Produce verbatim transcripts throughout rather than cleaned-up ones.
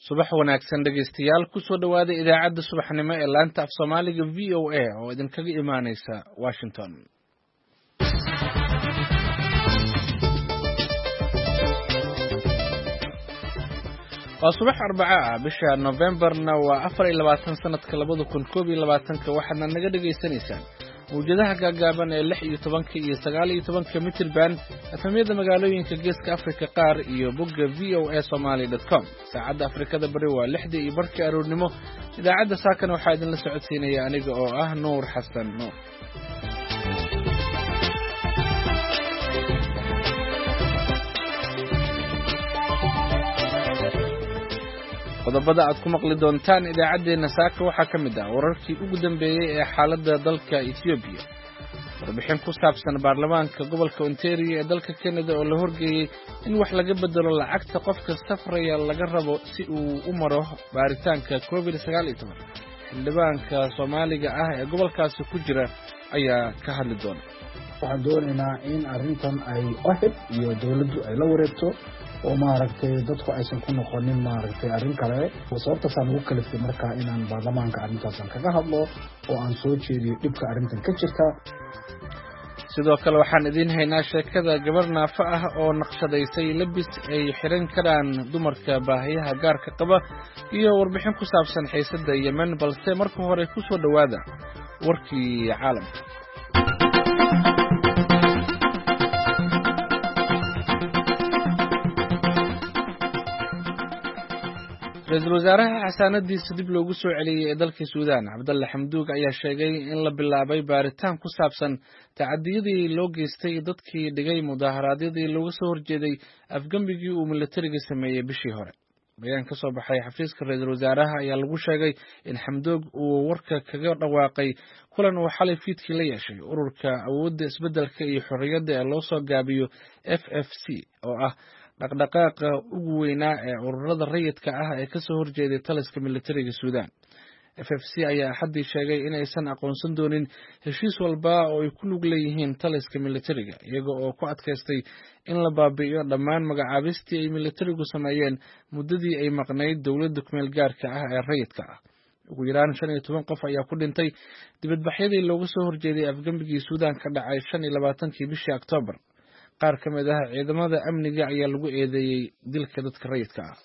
subax wanaagsan dhegaystayaal ku soo dhawaada idaacadda subaxnimo ee laanta af Soomaaliga V O A oo idinkaga imaaneysa Washington. waa subax Arbaca ah bisha November-na waa afar iyo labaatan sanadka labada kun koob iyo labaatan waxaadna naga dhageysanaysaan mawjadaha gaagaaban ee lix iyo toban iyo sagaal iyo toban mitir band afamiyada magaalooyinka Geeska Afrika qaar iyo bogga v o a somali dot com. saacadda Afrikada bari waa lixdii iyo barkii aroornimo. idaacadda saakana waxaa idinla socodsiinaya aniga oo ah Nuur Xasan Nuur. qodobada aad ku maqli doontaan idaacadeena saaka waxaa ka mid ah wararkii ugu dambeeyay ee xaaladda dalka Ethiopia, warbixin ku saabsan baarlamaanka gobolka Ontario ee dalka Canada oo la horgeeyay in wax laga bedelo lacagta qofka safraya laga rabo si uu u maro baaritaanka covid sagaal iyo toban. xildhibaanka Soomaaliga ah ee gobolkaasi ku jira ayaa ka hadli doona. waxaan doonaynaa in arrintan ay ohid iyo dawladdu ay la wareegto oo maaragtay dadku aysan ku noqonin maaragtay arrin kale. sababtaasaan ugu kaliftay markaa inaan baarlamaanka arrintaasan kaga hadlo oo aan soo jeediyo dhibka arrintan ka jirta. sidoo kale waxaan idiin haynaa sheekada gabar naafo ah oo naqshadaysay labis ay xiran karaan dumarka baahiyaha gaarka qaba iyo warbixin ku saabsan xiisadda Yemen, balse marka hore ku soo dhawaada warkii caalamka. Ra'iisul Wasaaraha xasaanadiisa dib loogu soo celiyay ee dalka Suudaan, Cabdulla Xamduug ayaa sheegay in la bilaabay baaritaan ku saabsan tacadiyadii loo geystay dadkii dhigay mudaharaadyadii looga soo horjeeday afgambigii uu militariga sameeyay bishii hore. bayaan ka soo baxay xafiiska Ra'iisul Wasaaraha ayaa lagu sheegay in Xamduug uu warka kaga dhawaaqay kulan uu xalay fiidkii la yeeshay ururka awoodda isbeddelka iyo xorriyadda ee loo soo gaabiyo F F C oo ah dhaqdhaqaaqa ugu weynaa ee ururada rayidka ah ee ka soo horjeeday taliska militariga Suudaan. F F C ayaa xaddii sheegay in aysan aqoonsan doonin heshiis walba oo ay ku lug leeyihiin taliska militariga, iyaga oo ku adkaystay in la baabi'iyo dhammaan magacaabistii ay militarigu sameeyeen muddadii ay maqnayd dowladda kumeel gaarka ah ee rayidka ah. ugu yaraan shan iyo toban qof ayaa ku dhintay dibadbaxyadii looga soo horjeeday afgambigii Suudaan ka dhacay shan iyo labaatankii bishii Oktoobar. qaar ka mid ah ciidamada amniga ayaa lagu eedeeyay dilka dadka rayidka ah.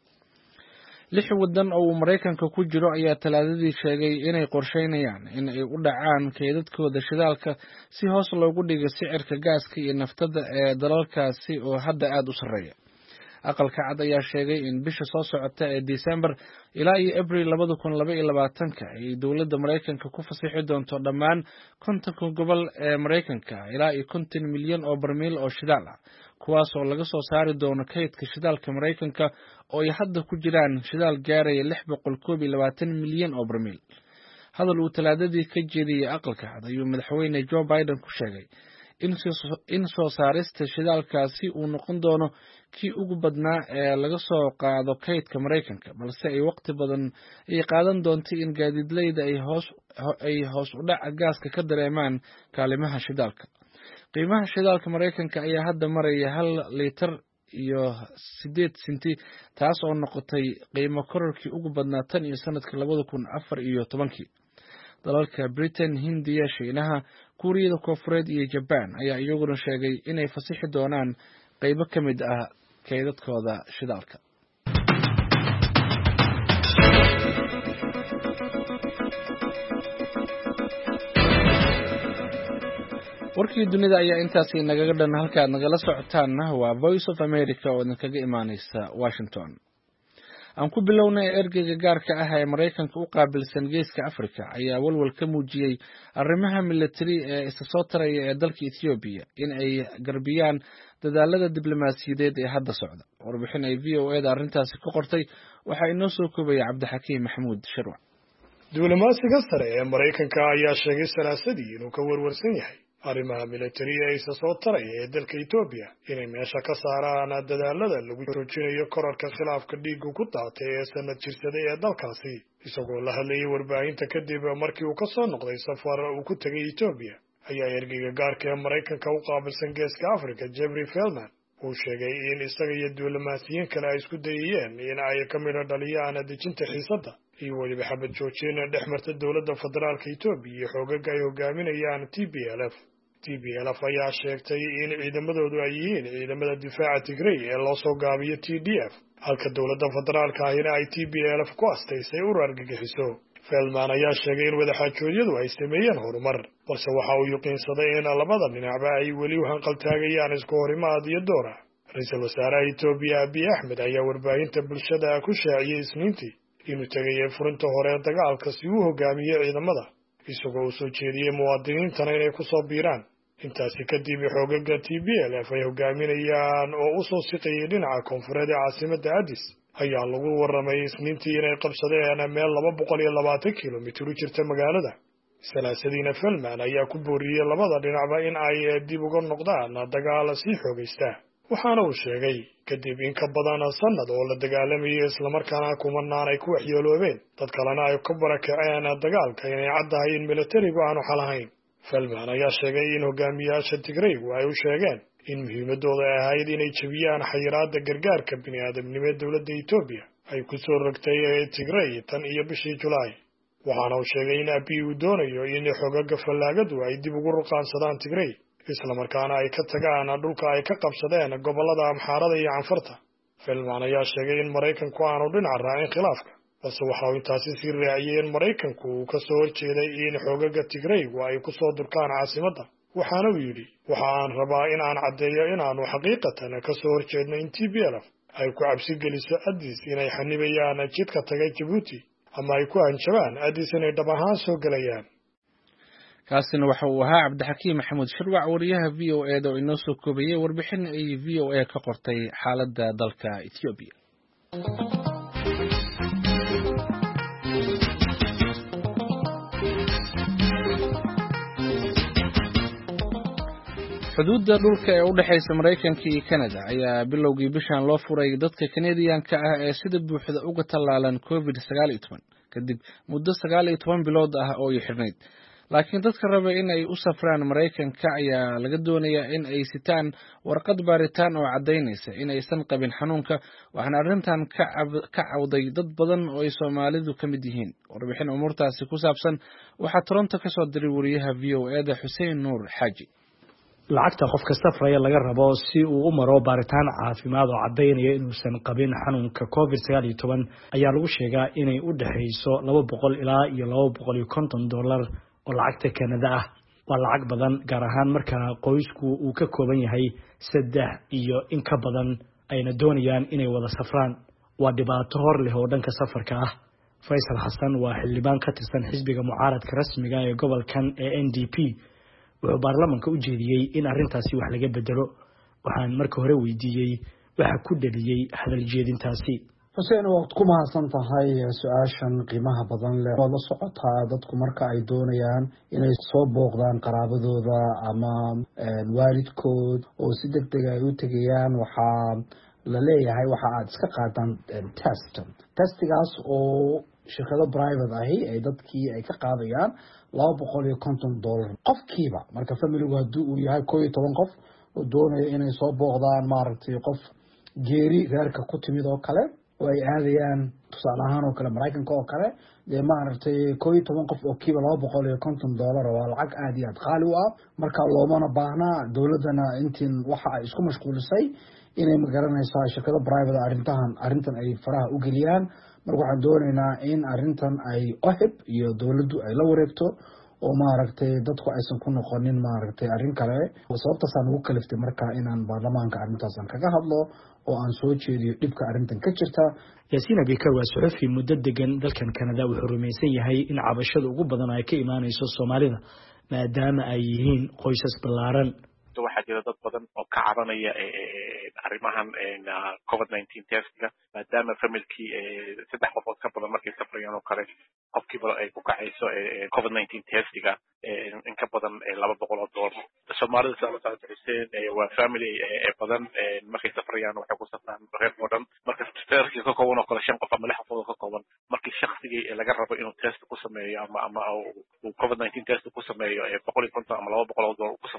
lix wadan oo uu Mareykanka ku jiro ayaa talaadadii sheegay inay qorsheynayaan in ay u dhacaan kaydadkooda shidaalka si hoos loogu dhigo sicirka gaaska iyo naftada ee dalalkaasi oo hadda aad u sarreeya. aqalka cad ayaa sheegay in bisha soo socota ee December ilaa iyo April labada kun laba iyo labaatan ay dowladda Mareykanka ku fasaxi doonto dhammaan kontonka gobol ee Mareykanka ilaa iyo konton milyan oo barmiil oo shidaal ah, kuwaas oo laga soo saari doono kaydka shidaalka Mareykanka oo ay hadda ku jiraan shidaal gaaraya lix boqol koob iyo labaatan milyan oo barmiil. hadal uu talaadadii ka jeediyay aqalka cad ayuu madaxweyne Joe Biden ku sheegay in soo saarista shidaalkaasi uu noqon doono kii ugu badnaa ee laga soo qaado kaydka Mareykanka, balse ay waqti badan ay qaadan doonto in gaadiidleyda ay hoos ay hoos u dhac gaaska ka dareemaan kaalimaha shidaalka. qiimaha shidaalka Mareykanka ayaa hadda maraya hal litir iyo sideed senti, taas oo noqotay qiimo kororkii ugu badnaa tan iyo sanadkii labada kun afar iyo tobankii. dalalka Britain, Hindiya, Shiinaha, Kuuriyada Koonfureed iyo Japan ayaa iyaguna sheegay inay fasixi doonaan qaybo ka mid ah kaydadkooda shidaalka. warkii dunida ayaa intaasi nagaga dhan. halkaad nagala socotaanna waa Voice of America oo idinkaga imaaneysa Washington. aan ku bilownay ergeyga gaarka ah ee Mareykanka u qaabilsan Geeska Afrika ayaa walwal ka muujiyay arrimaha militari ee isa soo taraya ee dalka Ethiopia in ay garbiyaan dadaalada diblomaasiyadeed ee hadda socda. warbixin ay V O A da arrintaasi ku qortay waxaa inoo soo koobaya Cabdixakiim Maxamuud Shirwac. diblomaasiga sare ee Mareykanka ayaa sheegay salaasadii inuu ka warwarsan yahay arrimaha militari ee isa soo taraya ee dalka Ethiopia inay meesha ka saaraan dadaalada lagu joojinayo kororka khilaafka dhiigga ku daatay ee sanad jirsaday ee dalkaasi. isagoo la hadlayay warbaahinta kadib markii uu ka soo noqday safar uu ku tagay Ethiopia ayaa ergeyga gaarka ee Mareykanka u qaabilsan Geeska Afrika Jeffrey Feltman uu sheegay in isaga iyo diblomaasiyiin kale ay isku dayayeen in ay ka midho dhaliyaan dejinta xiisadda iyo weliba xabad joojin dhex marta dowladda federaalka Itoobiya iyo xoogagga ay hogaaminayaan T B L F. T B L F ayaa sheegtay in ciidamadoodu ay yihiin ciidamada difaaca Tigray ee loo soo gaabiyo T D F, halka dowladda federaalka ahina ay T B L F ku astaysay urur argagixiso. Feldman ayaa sheegay in wadaxaajoodyadu ay sameeyeen horumar, balse waxa uu yuqiinsaday in labada dhinacba ay weli u hanqaltaagayaan isku horimaad iyo doora. Ra'iisul wasaaraha Itoobiya Abiy Ahmed ayaa warbaahinta bulshada ku shaaciyay Isniintii inuu tagay furinta hore ee dagaalka si uu hogaamiyo ciidamada, isagoo u soo jeediyay muwaadiniintana inay ku soo biiraan. Intaasi kadib xoogagga T B L F ay hogaaminayaan oo u soo siqayay dhinaca koonfureed ee caasimadda Addis ayaa lagu warramay Isniintii inay qabsadeen meel laba boqol iyo labaatan kiilomitir u jirta magaalada. Salaasadiina Feldman ayaa ku booriyay labada dhinacba in ay dib uga noqdaan dagaal sii xoogaysta. Waxaana uu sheegay kadib in ka badan sanad oo la dagaalamayay islamarkaana kumanaan ay ku waxyeeloobeen dad kalena ay ka barakaceen dagaalka inay caddahay in militarigu aanu xal ahayn. Feldman ayaa sheegay in hogaamiyaasha Tigraygu ay u sheegeen in muhiimadooda ay ahayd inay jabiyaan xayiraadda gargaarka bini'aadamnimo ee dowladda Itoobiya ay ku soo rogtay Tigray tan iyo bishii Julaay. Waxaana uu sheegay in Abiy uu doonayo in xoogagga fallaagadu ay dib ugu ruqaansadaan Tigray, islamarkaana ay ka tagaan dhulka ay ka qabsadeen gobollada Amxaarada iyo Canfarta. Feldman ayaa sheegay in Maraykanku aanu dhinac raacin khilaafka, balse waxa uu intaasi sii raaciyay in Maraykanku uu ka soo horjeeday in xoogagga Tigraygu ay ku soo durkaan caasimadda. Waxaana uu yidhi, waxa aan rabaa in aan caddeeyo inaanu xaqiiqatan ka soo horjeedno in T B L F ay ku cabsi geliso Addis inay xanibayaan jidka tagay Djibouti ama ay ku hanjabaan Addis inay dhab ahaan soo gelayaan. kaasina waxa uu ahaa Cabdixakiim Maxamuud Shirwac, wariyaha V O A da oo inoo soo koobiyay warbixin ay V O A ka qortay xaaladda dalka Itoobiya. xuduudda dhulka ee u dhaxaysa Maraykanka iyo Canada ayaa bilowgii bishan loo furay dadka Canadian-ka ah ee sida buuxda uga tallaalan COVID sagaal iyo toban kadib muddo sagaal iyo toban bilood ah oo ay xirnayd. Laakiin dadka raba in ay u safraan Maraykanka ayaa laga doonayaa in ay sitaan warqad baaritaan oo caddaynaysa in aysan qabin xanuunka, waxaana arrintan ka cawday dad badan oo ay Soomaalidu ka mid yihiin. Warbixin umuurtaasi ku saabsan waxaa Toronto ka soo diray wariyaha V O A da Xuseen Nuur Xaaji. lacagta qofka safraya laga rabo si uu u maro baaritaan caafimaad oo caddaynaya inuusan qabin xanuunka COVID sagaal iyo toban ayaa lagu sheegaa inay u dhaxayso laba boqol ilaa iyo laba boqol iyo konton dollar oo lacagta Canada ah. Waa lacag badan, gaar ahaan marka qoysku uu ka kooban yahay saddex iyo in ka badan ayna doonayaan inay wada safraan. Waa dhibaato hor leh oo dhanka safarka ah. Faysal Xasan waa xildhibaan ka tirsan xisbiga mucaaradka rasmiga ee gobolkan ee N D P. wuxuu baarlamaanka u jeediyay in arrintaasi wax laga bedelo. waxaan marka hore weydiiyey waxa ku dhaliyay hadal jeedintaasi. Xuseen, waad ku mahadsan tahay su-aashan qiimaha badan leh. waa la socotaa dadku marka ay doonayaan inay soo booqdaan qaraabadooda ama waalidkood oo si degdeg ay u tegayaan, waxaa la leeyahay waxa aad iska qaadaan test testigaas oo shirkado private ahi ay dadkii ay ka qaadayaan laba boqol iyo konton dollar qofkiiba. marka familigu haddii uu yahay koo iyo toban qof oo doonaya inay soo booqdaan maaragtay qof geeri reerka ku timid oo kale oo ay aadayaan tusaale ahaan oo kale Maraykanka oo kale, dee maaragtay koo iyo toban qof oo kiiba laba boqol iyo konton dollar waa lacag aad iyo aad qaali u ah. marka loomana baahnaa dowladdana intiin waxa ay isku mashquulisay inay magaranaysaa shirkado private arrintahan arrintan ay faraha u geliyaan. marka waxaan doonaynaa in arrintan ay ohib iyo dowladdu ay la wareegto oo maaragtay dadku aysan ku noqonin maaragtay arrin kale. sababtaasaan ugu kaliftay marka inaan baarlamaanka arrintaasan kaga hadlo oo aan soo jeediyo dhibka arrintan ka jirta. Yaasiin Abikar waa suxufi muddo degan dalkan Canada. wuxuu rumaysan yahay in cabashada ugu badan ay ka imaanayso Soomaalida maadaama ay yihiin qoysas ballaaran. waxaa jira dad badan oo ka cabanaya arrimahan COVID nineteen testiga, maadaama familkii saddex qofood ka badan markay safrayaan oo kale qofkiiba ay ku kacayso COVID nineteen testiga in ka badan laba boqol oo dollar. Soomaalida saa Xuseen waa family badan, markay safrayaan waxay ku safraan reer oo dhan. marka reerkii ka kooban oo kale shan qof ama lix qofood ka kooban, markii shakhsigii laga rabo inuu test ku sameeyo ama ama uu COVID nineteen test ku sameeyo boqol iyo konton ama laba boqol oo dollar ku sameeyo,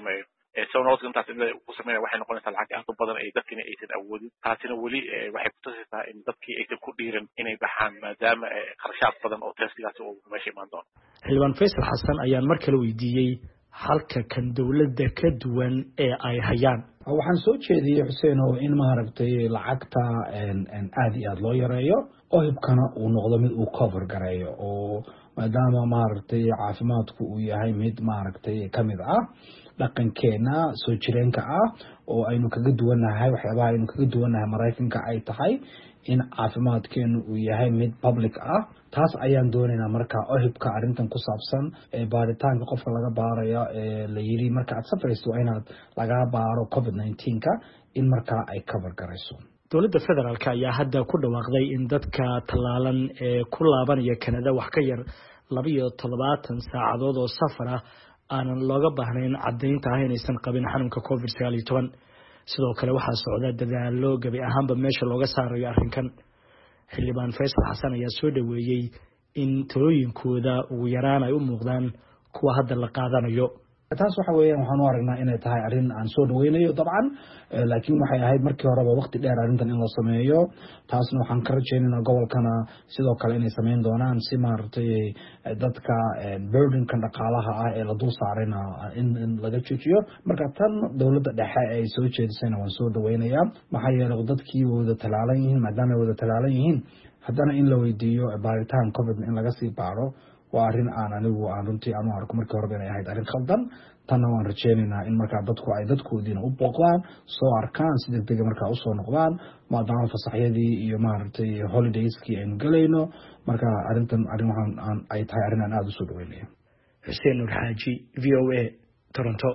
soo noqon intaas in uu sameeyo waxay noqonaysaa lacag aad u badan ay dadkina aysan awoodin taasina weli waxay ku tusaysaa in dadkii aysan ku dhiiran inay baxaan maadaama kharashaad badan oo testigaasi uu meesha imaan doono xildhibaan Faysal Xasan ayaan mar kale weydiiyey halka kan dawladda ka duwan ee ay hayaan waxaan soo jeediyay Xuseen oo in maaragtay lacagta aan aad iyo aad loo yareeyo oo hibkana uu noqdo mid uu cover gareeyo oo maadaama maaragtay caafimaadku uu yahay mid maaragtay kamid ah dhaqankeena soo jireenka ah oo aynu kaga duwanahay waxyaabaha aynu kaga duwanahay Mareykanka ay tahay in caafimaadkeenu uu yahay mid public ah taas ayaan doonaynaa marka ohibka arintan ku saabsan ee baaritaanka qofka laga baarayo ee la yiri marka aad safrayso inaad laga baaro covid nineteen ka in marka ay cover garayso dowladda federaalka ayaa hadda ku dhawaaqday in dadka talaalan ee ku laabanaya Canada wax ka yar laba iyo todobaatan saacadood oo safar ah aanan looga baahnayn caddeynta ah inaysan qabin xanuunka covid sagaal iyo toban sidoo kale waxaa socda dadaalo gabi ahaanba meesha looga saarayo arrinkan xildhibaan Faysal Xasan ayaa soo dhaweeyay in talooyinkooda ugu yaraan ay u muuqdaan kuwa hadda la qaadanayo taas waxa weeyaan waxaan u aragnaa inay tahay arrin aan soo dhaweynayo dabcan laakiin waxay ahayd markii horeba waqti dheer arrintan in la sameeyo taasna waxaan ka rajaynaynaa gobolkana sidoo kale inay sameyn doonaan si maaragtay dadka burdenka dhaqaalaha ah ee la dul saarayna in laga joojiyo marka tan dowladda dhexe ay soo jeedisayna waan soo dhaweynayaa maxaa yeelay dadkii wada talaalan yihiin maadaama ay wada talaalan yihiin haddana in la weydiiyo baaritaan covid in laga sii baaro waa arrin aan anigu aan runtii aan u arko markii hore inay ahayd arrin khaldan tanna waan rajaynaynaa in markaa dadku ay dadkoodiina u booqdaan soo arkaan si degdega markaa usoo noqdaan maadaama fasaxyadii iyo maaragtay holidayskii aynu gelayno marka arrintan arrin waxaan ay tahay arrin aan aada usoo dhaweynayo Xuseen Nur Xaaji V O A Toronto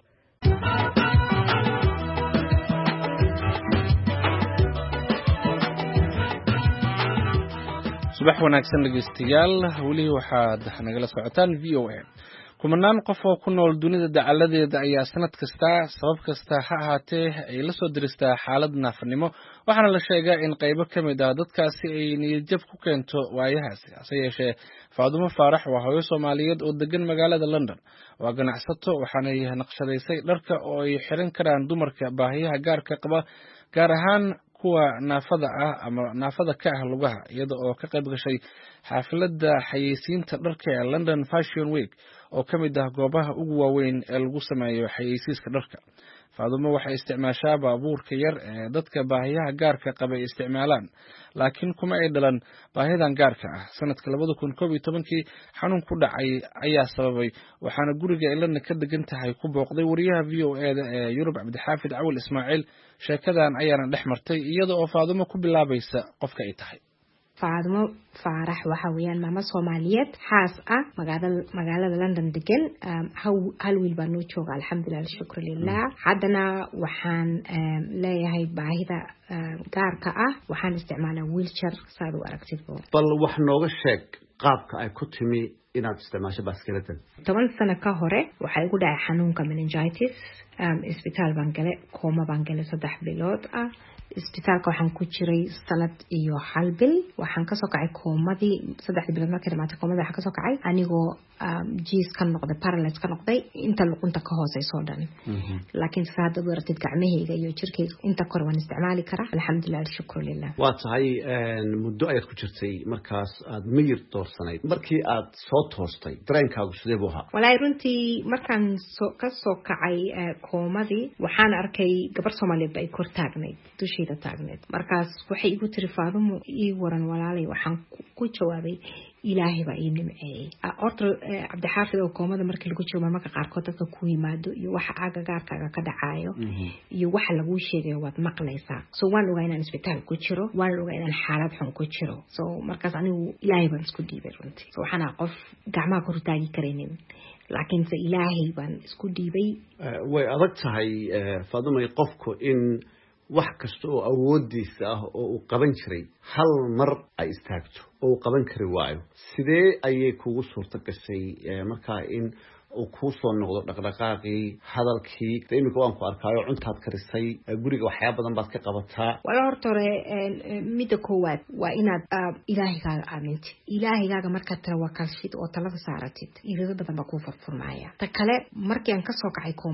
subax wanaagsan dhageystayaal weli waxaad nagala socotaan V O A kumanaan qof oo ku nool dunida dacaladeeda ayaa sanad kasta sabab kasta ha ahaatee ay la soo diristaa xaalad naafanimo waxaana la sheegaa in qaybo ka mid ah dadkaasi ay niyadjab ku keento waayahaasi hase yeeshee Faadumo Faarax waa hooyo Soomaaliyeed oo degan magaalada London waa ganacsato waxaanay naqshadaysay dharka oo ay xiran karaan dumarka baahiyaha gaarka qaba gaar ahaan kuwa naafada ah ama naafada ka ah lugaha iyada oo ka qayb gashay xafladda xayeysiinta dharka ee London Fashion Week oo ka mid ah goobaha ugu waaweyn ee lagu sameeyo xayeysiiska dharka Faadumo waxay isticmaashaa baabuurka yar ee dadka baahiyaha gaarka qaba ay isticmaalaan laakiin kuma ay dhalan baahidan gaarka ah sanadka labada kun koob iyo toban xanuun ku dhacay ayaa sababay waxaana guriga ay London ka degan tahay ku booqday wariyaha V O A da ee Yurub Cabdixaafid Cawil Ismaaciil sheekadan ayaana dhex martay iyada oo Faadumo ku bilaabaysa qofka ay tahay Faadumo Faarax waxa weeyaan maama Soomaaliyeed xaas ah magaalada magaalada London degan hal wiil baa noo jooga alxamdulillaah shukr lillah haddana waxaan leeyahay baahida gaarka ah waxaan isticmaalaa wheelchair saad u aragtid bal wax nooga sheeg qaabka ay ku timi inaad isticmaasho baaskiladan toban sano ka hore waxay ugu dhacay xanuunka meningitis isbitaal baan galay kooma baan galay saddex bilood ah isbitaalka waxaan ku jiray sanad iyo hal bil waxaan kasoo kacay koomadii saddex bilood markay dhamaatay koomada waxaan kasoo kacay anigoo jiis ka noqday paralyze ka noqday inta luqunta ka hooseyso dhan laakiin saad u aragtid gacmahayga iyo jirkayga inta kor waan isticmaali karaa alxamdulilah shukr lillah waa tahay muddo ayaad ku jirtay markaas aad miyir doorsanayd markii aad soo toostay dareenkaagu sidee buu ahaa walaahi runtii markaan kasoo kacay koomadii waxaan arkay gabar Soomaaliyeed ay kor taagnayd dushayda taagneed markaas waxay igu tiri Faadumo ii waran walaalay waxaan ku jawaabay ilaahay baa ii nimceeyay orto Cabdixaafid oo koomada markii lagu jiro marka qaarkood dadka ku yimaado iyo waxa agagaarkaaga ka dhacayo iyo waxa lagu sheegay waad maqlaysaa so waan ogaa inaan isbitaal ku jiro waan ogaa inaan xaalad xun ku jiro so markaas anigu ilaahay baan isku dhiibay runtii so waxaan qof gacmaha kor taagi karaynin laakiin se ilaahay baan isku dhiibay way adag tahay Faadumo qofku in wax kasta oo awoodiisa ah oo uu qaban jiray hal mar ay istaagto oo uu qaban kari waayo sidee ayay kugu suurta gashay markaa in uu ku soo noqdo dhaqdhaqaaqii hadalkii imika waan ku arkaayo cuntaad karisay guriga waxyaabo badan baad ka qabataa wala horta hore midda koowaad waa inaad ilaahigaaga aamintid ilaahigaaga markaad tawakalshid oo talada saaratid irada badan baa kuu furfurmaya ta kale markii aan kasoo kacay koomada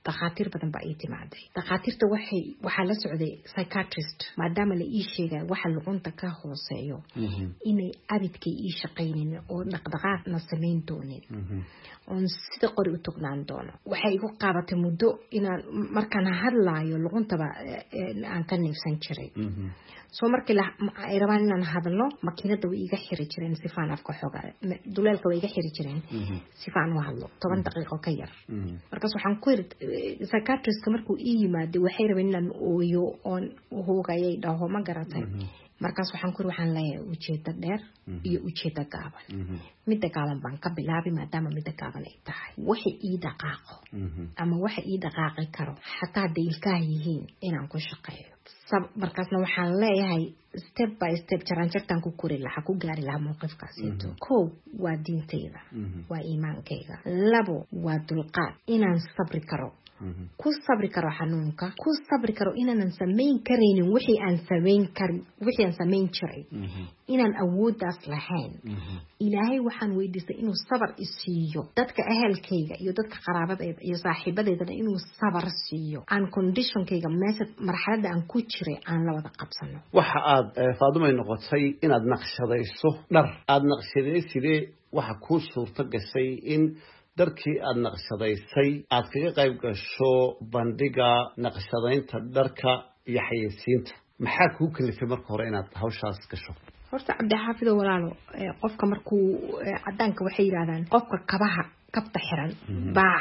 dhakhaatiir badan baa ii timaaday dhakhaatiirta waxay waxaa la socday psychiatrist maadaama la ii sheegay waxa luqunta ka hooseeyo inay abidkay ii shaqaynin oo dhaqdhaqaaqna samayn doonin oon sida qori u tugnaan doono waxay igu qaabatay muddo inaan markaan hadlaayo luquntaba aan ka neefsan jiray soo markii ay rabaan inaan hadlo makiinada way iga xiri jireen sifaan afka xooga duleelka way iga xiri jireen sifaan u hadlo toban daqiiqo ka yar markaas waxaan ku yiri psychiatrist markuu ii yimaado waxay rabeen inaan ooyo oon hoogayay dhaho ma garatay markaas waxaan ku yiri waxaan leeyahay ujeeda dheer iyo ujeeda gaaban midda gaaban baan ka bilaabay maadaama midda gaaban ay tahay waxa ii dhaqaaqo ama waxa ii dhaqaaqi karo xataa deylkaa yihiin inaan ku shaqeeyo markaasna waxaan leeyahay step by step jaranjartaan ku kori lahaa ku gaari lahaa mowqifkaasito kow waa diintayda waa iimaankayga labo waa dulqaad inaan sabri karo ku sabri karo xanuunka ku sabri karo inaanan samayn karaynin wixii aan samayn karin wixii aan samayn jiray inaan awooddaas lahayn ilaahay waxaan weydiistay inuu sabar isiiyo dadka ehelkayga iyo dadka qaraabadayda iyo saaxiibadeydana inuu sabar siiyo aan conditionkayga meesha marxaladda aan ku jiray aan la wada qabsano waxa aad Faadumay noqotay inaad naqshadayso dhar aad naqshadaysidee waxa ku suurto gashay in darkii aad naqshadaysay aad kaga qayb gasho bandhiga naqshadaynta dharka iyo xayeysiinta maxaa kuu kalifay marka hore inaad hawshaas gasho horta Cabdixaafid walaalo qofka markuu cadaanka waxay yiraahdaan qofka kabaha kabta xiran baa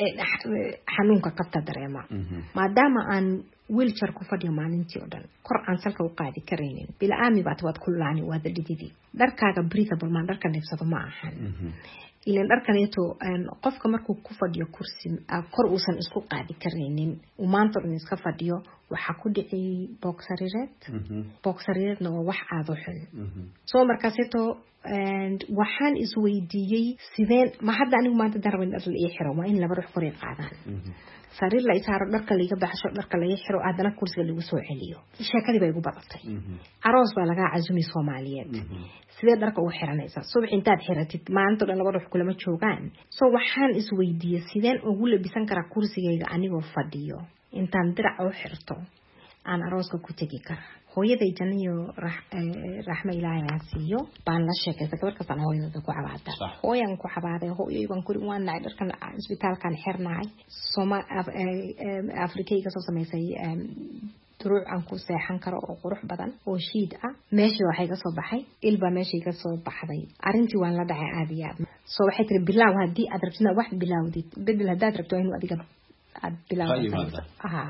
xanuunka kabta dareema maadaama aan wheelchair ku fadhiyo maalintii oo dhan kor aan salka u qaadi karaynin bila aami baad wad kullaani waad dhididi dharkaaga breathable ma dharka neefsado ma ahan ilan dharkaneeto qofka markuu ku fadhiyo kursi kor uusan isku qaadi karaynin uu maanta dhan iska fadhiyo waxa ku dhici boxarireed boxarireedna waa wax aad u xun soo markaaseeto waxaan isweydiiyey sideen ma hadda anigu maanta darban dhar la ii xiro waa in laba ruux kor ay qaadaan sariir la isaaro dharka laga baxsho dharka laga xiro aadana kursiga lagu soo celiyo sheekadii bay ugu badatay aroos baa laga cazumi Soomaaliyeed sidee dharka u xiranaysa subax intaad xiratid maanta dhan laba ruux kulama joogaan soo waxaan isweydiiyey sideen ugu labisan karaa kursigayga anigoo fadhiyo intaan dirac u xirto aan arooska ku tagi karaa hooyaday janiyo raxma ilaahay asiyo baan la sheekaysa gabar kastan hooyada ku cabaada hooyan ku cabaaday hooyay baan kuri waan naay dharkan isbitaalkan xirnaay Soma Afrikayga soo sameysay duruuc aan ku seexan karo oo qurux badan oo shiid ah meeshii waxay ka soo baxay ilba meeshii ka soo baxday arintii waan la dhacay aadiya soo waxay tiri bilaaw hadii aad rabtid wax bilaawdid bedel hadaad rabto inuu adiga aad bilaawdo aha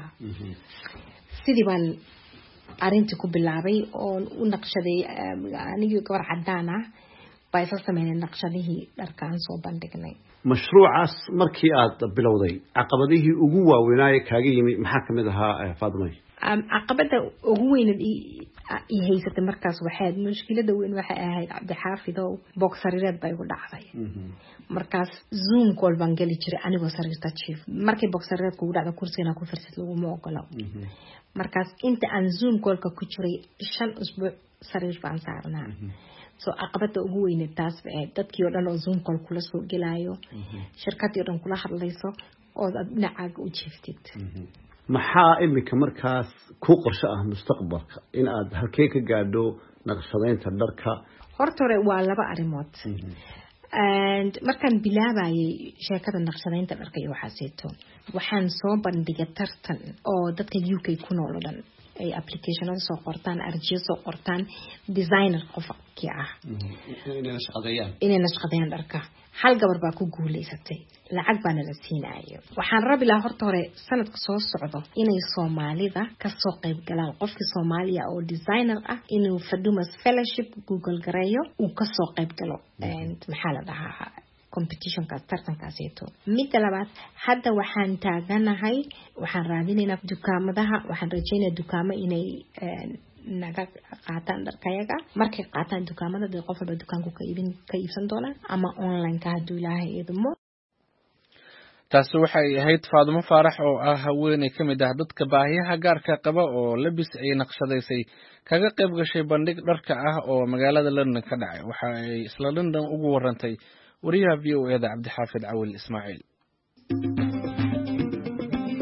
sidii baan arintii ku bilaabay oo u naqshaday anigii gabar cadaan ah bay soo sameeyeen naqshadihii dharkaan soo bandhignay mashruucaas markii aad bilowday caqabadihii ugu waaweynaa kaaga yimi maxaa kamid ahaa Faadumay caqabada ugu weyn ee haysatay markaas waxay mushkilada weyn waxay ahayd Cabdixaafid oo boxarireed bay ugu dhacday markaas zoom call baan gali jiray anigoo sariirta chief markii boxarireed ku dhacdo kursiga ku fiirsid lagu ma ogolo markaas inta aan zoom call-ka ku jiray shan usbuuc sariir baan saarnaa soo caqabada ugu weyn taas ee dadkii oo dhan oo zoom call kula soo gelayo shirkadii oo dhan kula hadlayso oo aad dhinacaag u jiiftid maxaa imika markaas ku qorshe ah mustaqbalka in aad halkee ka gaadho naqshadaynta dharka horta hore waa laba arimood and markaan bilaabayay sheekada naqshadaynta dharka iyo waxaaseeto waxaan soo bandhigay tartan oo dadka U K ku nool oo dhan ay applicationada soo qortaan arjiyo soo qortaan designer qofkii ah inay shaqadeeyaan inay shaqadeeyaan dharka hal gabar baa ku guuleysatay lacag baana la siinayo waxaan rabi lahaa horta hore sanadka soo socdo inay Soomaalida ka soo qayb galaan qofkii Soomaaliya oo designer ah inuu Fadumas fellowship Google gareeyo uu ka soo qayb galo and maxaa la dhahaa competition ka tartankaasito mid labaad hadda waxaan taaganahay waxaan raadinaynaa dukaamadaha waxaan rajaynayaa dukaamo inay naga qaataan dharkayaga markay qaataan dukaamada de qof walba dukaanku ka iibin ka iibsan doona ama online ka haduu ilaahay idmo taasi waxay ahayd Faadumo Faarax oo ah haweeney kamid ah dadka baahiyaha gaarka qaba oo labis ay naqshadaysay kaga qayb gashay bandhig dharka ah oo magaalada London ka dhacay waxa ay isla London ugu warantay wariyaha V O A da Cabdixaafid Cawil Ismaaciil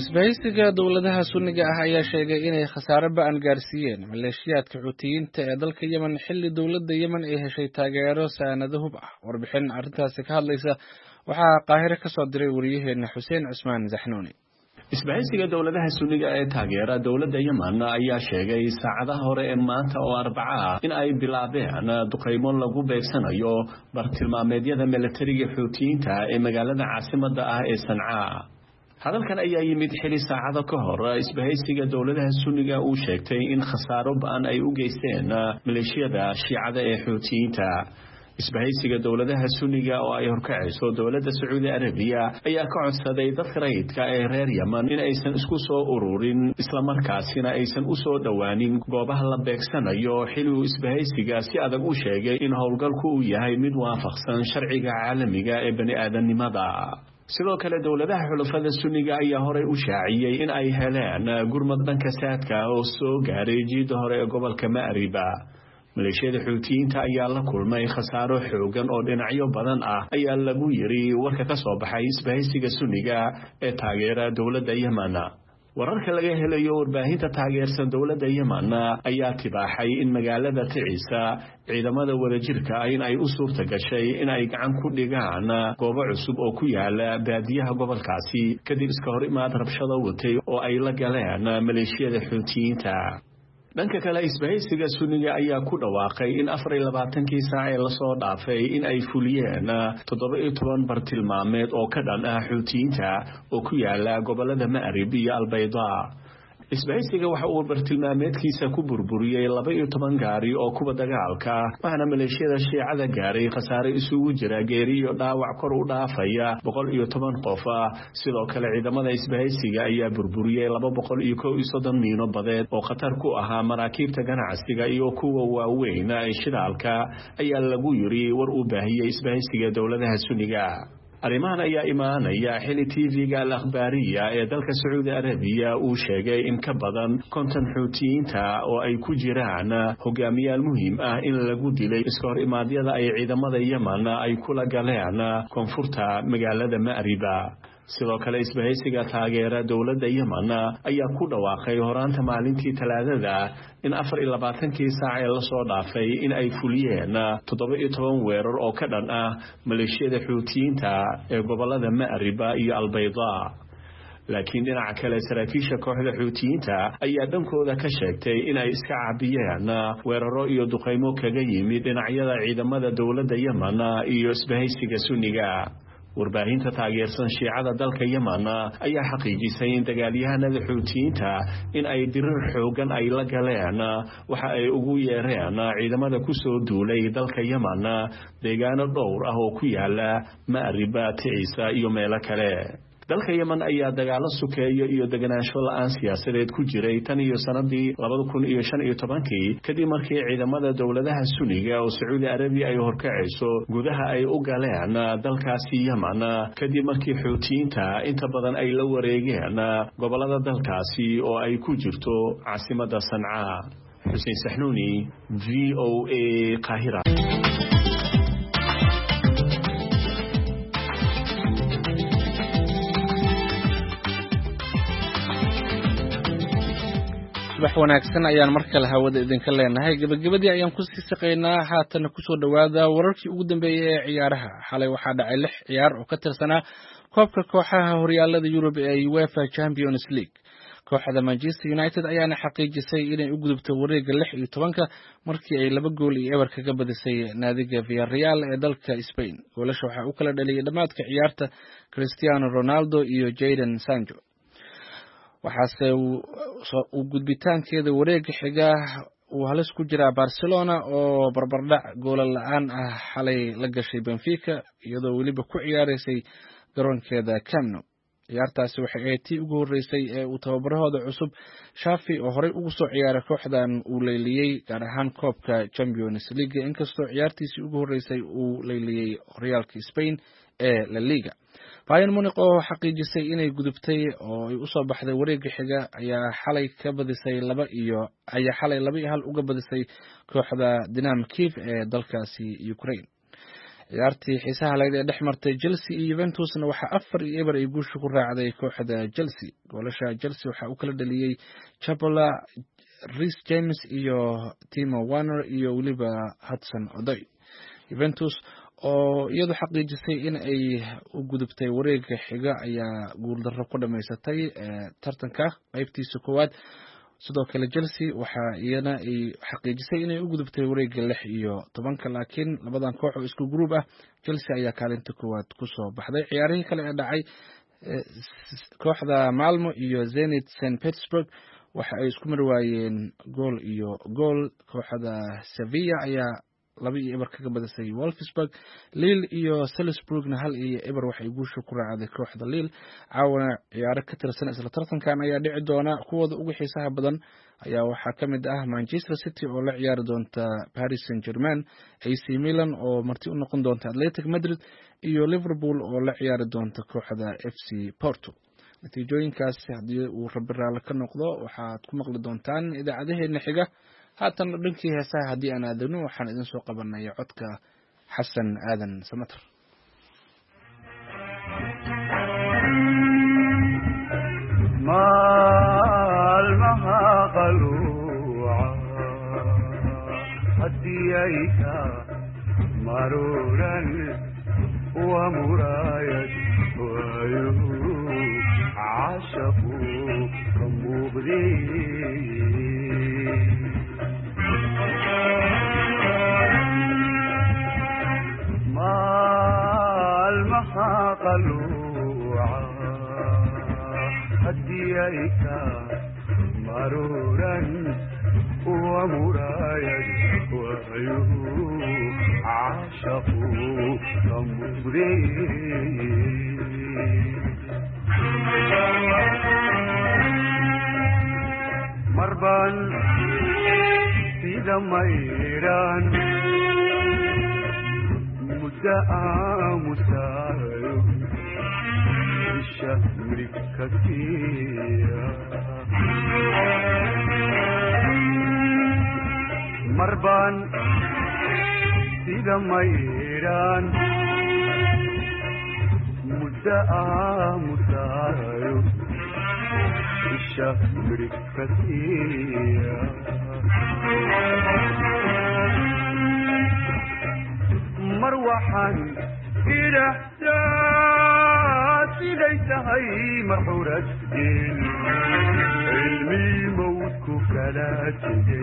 isbahaysiga dowladaha sunniga ah ayaa sheegay inay khasaare ba'an gaarsiiyeen maleeshiyaadka xuutiyiinta ee dalka yemen xilli dowladda yemen ay heshay taageero saanado hub ah. warbixin arrintaasi ka hadlaysa waxaa qaahire ka soo diray wariyaheena xuseen cusmaan zaxnuuni. isbahaysiga dowladaha sunniga ee taageera dowladda yemen ayaa sheegay saacadaha hore ee maanta oo arbaca ah in ay bilaabeen duqaymo lagu beegsanayo bartilmaameedyada milatariga xuutiyiinta ee magaalada caasimadda ah ee Sanca. hadalkan ayaa yimid xili saacado ka hor isbahaysiga dowladaha sunniga uu sheegtay in khasaaro ba'an ay u geysteen maleeshiyada shiicada ee xuutiyiinta. isbahaysiga dowladaha sunniga oo ay horkacayso dowladda Sacuudi Arabiya ayaa ka codsaday dadka rayidka ee reer Yemen in aysan isku soo ururin isla markaasina aysan u soo dhawaanin goobaha la beegsanayo xili uu isbahaysiga si adag u sheegay in howlgalku uu yahay mid waafaqsan sharciga caalamiga ee bani'aadanimada. sidoo kale dowladaha xulafada sunniga ayaa horey u shaaciyay in ay heleen gurmad dhanka saadka oo soo gaaray jiida hore ee gobolka Ma'riba. maleeshiyada xuutiyiinta ayaa la kulmay khasaaro xoogan oo dhinacyo badan ah ayaa lagu yiri warka ka soo baxay isbahaysiga sunniga ee taageera dowladda Yemen. wararka laga helayo warbaahinta taageersan dowladda Yemen ayaa tibaaxay in magaalada Ticiisa ciidamada wadajirka ah in ay u suurta gashay in ay gacan ku dhigaan goobo cusub oo ku yaala baadiyaha gobolkaasi kadib iska hor imaad rabshado watay oo ay la galeen maleeshiyada xuutiyiinta. dhanka kale isbahaysiga sunniga ayaa ku dhawaaqay in afar iyo labaatankii saac ee la soo dhaafay in ay fuliyeen toddoba iyo toban bartilmaameed oo ka dhan ah xuutiyiinta oo ku yaala gobolada Ma'rib iyo Al-Bayda. isbahaysiga waxa uu bartilmaameedkiisa ku burburiyay laba iyo toban gaari oo kuwa dagaalka waxaana maleeshiyada shiicada gaaray khasaare isugu jira geeri iyo dhaawac kor u dhaafaya boqol iyo toban qof. sidoo kale ciidamada isbahaysiga ayaa burburiyay laba boqol iyo kow iyo soddon miino badeed oo khatar ku ahaa maraakiibta ganacsiga iyo kuwa waaweyn ee shidaalka ayaa lagu yiri war uu baahiyay isbahaysiga dowladaha sunniga. arrimahan ayaa imaanaya xili T V-ga Al-Akhbaariya ee dalka Sacuudi Arabiya uu sheegay in ka badan konton xuutiyiinta oo ay ku jiraan hogaamiyaal muhiim ah in lagu dilay iska hor imaadyada ay ciidamada Yemen ay kula galeen koonfurta magaalada Ma'riba. sidoo kale isbahaysiga taageera dowladda Yemen ayaa ku dhawaaqay horaanta maalintii Talaadada in afar iyo labaatankii saac ee la soo dhaafay in ay fuliyeen toddoba iyo toban weerar oo ka dhan ah maleeshiyada xuutiyiinta ee gobolada Ma'riba iyo Al-Bayda. laakiin dhinaca kale saraakiisha kooxda xuutiyiinta ayaa dhankooda ka sheegtay in ay iska caabiyeen weeraro iyo duqaymo kaga yimid dhinacyada ciidamada dowladda Yemen iyo isbahaysiga sunniga. warbaahinta taageersan shiicada dalka Yemen ayaa xaqiijisay in dagaalyahanada xuutiyiinta in ay dirir xoogan ay la galeen waxa ay ugu yeereen ciidamada ku soo duulay dalka Yemen deegaano dhowr ah oo ku yaala Ma'riba, Ticiisa iyo meelo kale. dalka Yemen ayaa dagaalo sukeeyo iyo deganaansho la'aan siyaasadeed ku jiray tan iyo sanadii laba kun iyo shan iyo tobankii kadib markii ciidamada dowladaha sunniga oo Sacuudi Arabiya ay horkacayso gudaha ay u galeen dalkaasi Yemen kadib markii xuutiyiinta inta badan ay la wareegeen gobolada dalkaasi oo ay ku jirto caasimadda Sanca. Xuseen Saxnuuni, V O A, Qaahira. subax wanaagsan ayaan mar kale hawada idinka leenahay. gabagabadii ayaan ku sii shaqeynaa haatan ku soo dhawaada wararkii ugu dambeeyay ee ciyaaraha. xalay waxaa dhacay lix ciyaar oo ka tirsanaa koobka kooxaha horyaalada Yurub ee UEFA Champions League. kooxda Manchester United ayaana xaqiijisay inay u gudubto wareegga lix iyo tobanka markii ay laba gool iyo eber kaga badisay naadiga Villarreal ee dalka Spain. goolasha waxaa u kala dhaliyay dhamaadka ciyaarta Cristiano Ronaldo iyo Jadon Sancho. waxaase uu gudbitaankeeda wareegga xiga uu halis ku jiraa Barcelona oo barbardhac gool la'aan ah xalay la gashay Benfica iyadoo weliba ku ciyaareysay garoonkeeda Camp Nou. ciyaartaasi waxay ahayd tii ugu horeysay ee uu tababarahooda cusub Xavi oo horey ugu soo ciyaaray kooxdan uu leyliyay gaar ahaan koobka Champions League inkastoo ciyaartiisii ugu horeysay uu leyliyay horyaalka Spain ee La Liga. Bayern Munich oo xaqiijisay inay gudubtay oo ay u soo baxday wareegga xiga ayaa xalay ka badisay laba iyo ayaa xalay laba iyo hal uga badisay kooxda Dynamo Kiev ee dalkaasi Ukraine. ciyaartii xiisaha lahayd ee dhex martay Chelsea iyo Juventusna waxa afar iyo eber ay guusha ku raacday kooxda Chelsea. goolasha Chelsea waxa uu kala dhaliyay Chapola, Reece James iyo Timo Werner iyo waliba Hudson Odoi. Juventus oo iyadu xaqiijisay in ay u gudubtay wareegga xiga ayaa guul darro ku dhameysatay tartanka qaybtiisa koowaad. sidoo kale Chelsea waxa iyana ay xaqiijisay inay u gudubtay wareegga lix iyo tobanka, laakiin labadan koox oo isku group ah Chelsea ayaa kaalinta koowaad ku soo baxday. ciyaarihii kale ee dhacay kooxda Malmo iyo Zenit Saint Petersburg waxa ay isku mar waayeen gool iyo gool. kooxda Sevilla ayaa laba iyo eber kaga badisay Wolfsburg. Lille iyo Salzburgna hal iyo eber waxay guusha ku raacday kooxda Lille. caawana ciyaaro ka tirsan isla tartankan ayaa dhici doona. kuwooda ugu xiisaha badan ayaa waxaa ka mid ah Manchester City oo la ciyaari doonta Paris Saint-Germain, A C Milan oo marti u noqon doonta Athletic Madrid iyo Liverpool oo la ciyaari doonta kooxda F C Porto. natiijooyinkaas haddii uu rabbi raali ka noqdo waxaad ku maqli doontaan idaacadaheena xiga. haatan dhankii heesaha haddii aan aadano waxaan idin soo qabanay codka xasan aadan samatar. maalmaha qaluuca haddii ay ka maruuran wa muraayad waayuhu caashaqu ka muuqdee maalmaha qaluuca haddii ay ka maruuran wa muraayad waayuhu caashaqu ka muuqdee marban sida mayraan muddo aamusayo isha mirigka siiya marban sida mayraan muddo aamusayo isha mirigka siiya mar waxaan idhaahdaa siday tahay marxurad din cilmii mawdku kala tegey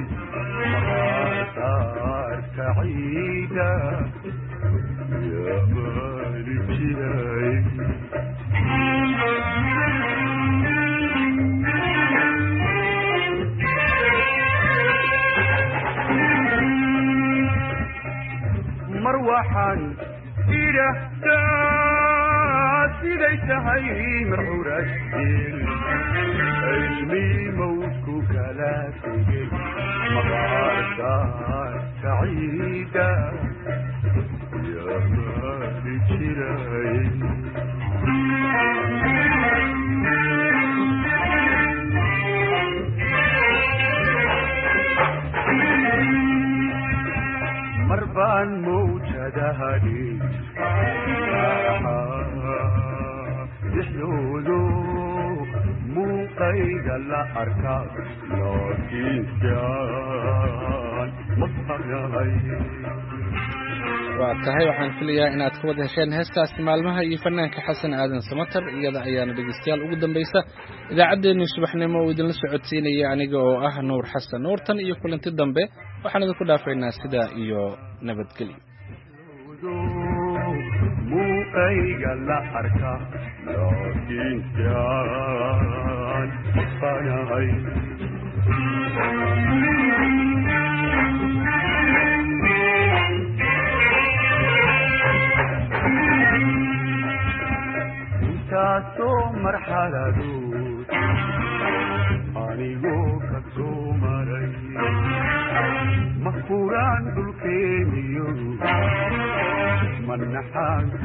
maqaarka ciida yaa maali jiray mar waxaan idhaahdaa siday tahay marxurad din cilmii mawdku kala tegey maqaarka ciida yaa maali jiray marbaan mawjadaha dhexdoodo muuqayga la arka laakiin jaan ma fahmay. waa tahay waxaan filayaa inaad ka wada hesheen heestaasi maalmaha iyo fanaanka xasan aadan samatar. iyada ayaana dhegeystayaal ugu dambaysa idaacaddeenii subaxnimo oo idinla socodsiinaya aniga oo ah nuur xasan nuur. tan iyo kulanti dambe waxaan idinku dhaafaynaa sidaa iyo nabadgelyo. muuqayga la arka laakiin jaan ma fahmay. intaasoo marxaladood anigoo ka soo maray mahuraan dhulkeeniyo manaxaan